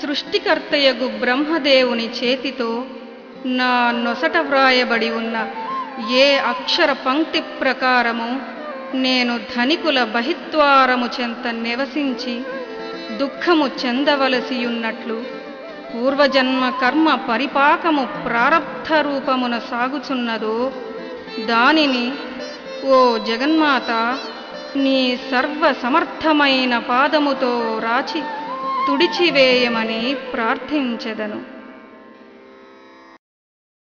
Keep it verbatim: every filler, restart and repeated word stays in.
సృష్టికర్తయగు బ్రహ్మదేవుని చేతితో నా నొసట వ్రాయబడి ఉన్న ఏ అక్షర పంక్తి ప్రకారము నేను ధనికుల బహిద్వారము చెంత నివసించి దుఃఖము చెందవలసియున్నట్లు పూర్వజన్మ కర్మ పరిపాకము ప్రారబ్ధ రూపమున సాగుచున్నదో దానిని ఓ జగన్మాత నీ సర్వ సమర్థమైన పాదముతో రాచి తుడిచివేయమని ప్రార్థించెదను.